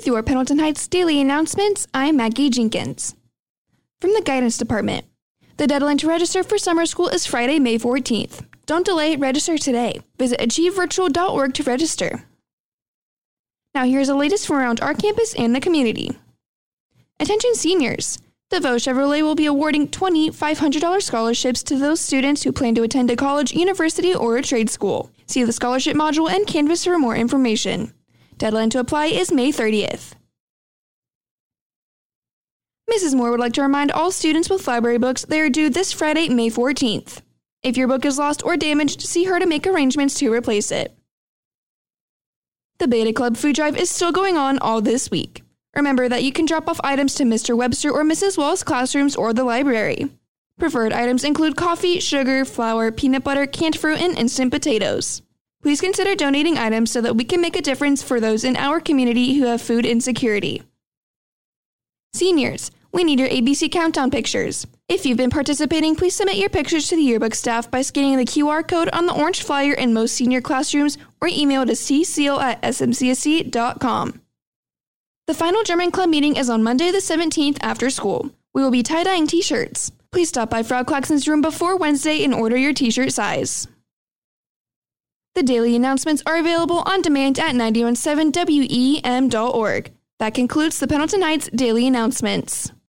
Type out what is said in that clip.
With your Pendleton Heights Daily Announcements, I'm Maggie Jenkins. From the Guidance Department, the deadline to register for summer school is Friday, May 14th. Don't delay, register today. Visit achievevirtual.org to register. Now here's the latest from around our campus and the community. Attention seniors! DeVoe Chevrolet will be awarding 20 $500 scholarships to those students who plan to attend a college, university, or a trade school. See the scholarship module and Canvas for more information. Deadline to apply is May 30th. Mrs. Moore would like to remind all students with library books they are due this Friday, May 14th. If your book is lost or damaged, see her to make arrangements to replace it. The Beta Club food drive is still going on all this week. Remember that you can drop off items to Mr. Webster or Mrs. Wall's classrooms or the library. Preferred items include coffee, sugar, flour, peanut butter, canned fruit, and instant potatoes. Please consider donating items so that we can make a difference for those in our community who have food insecurity. Seniors, we need your ABC Countdown pictures. If you've been participating, please submit your pictures to the yearbook staff by scanning the QR code on the orange flyer in most senior classrooms or email to cseal@smcsc.com. The final German Club meeting is on Monday the 17th after school. We will be tie-dyeing t-shirts. Please stop by Frau Claxon's room before Wednesday and order your t-shirt size. The daily announcements are available on demand at 917wem.org. That concludes the Pendleton Heights Daily Announcements.